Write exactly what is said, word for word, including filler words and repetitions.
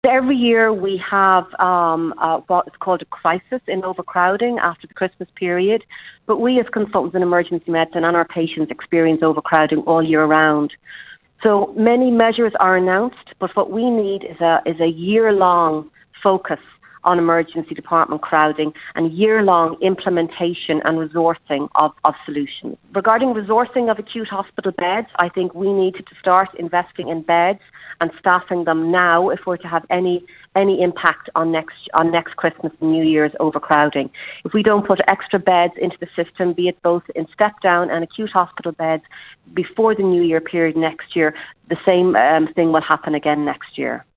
Every year we have um, uh, what is called a crisis in overcrowding after the Christmas period, but we as consultants in emergency medicine and our patients experience overcrowding all year round. So many measures are announced, but what we need is a, is a year-long focus on emergency department crowding and year-long implementation and resourcing of, of solutions. Regarding resourcing of acute hospital beds, I think we need to start investing in beds and staffing them now if we're to have any any impact on next on next Christmas and New Year's overcrowding. If we don't put extra beds into the system, be it both in step-down and acute hospital beds, before the New Year period next year, the same um, thing will happen again next year.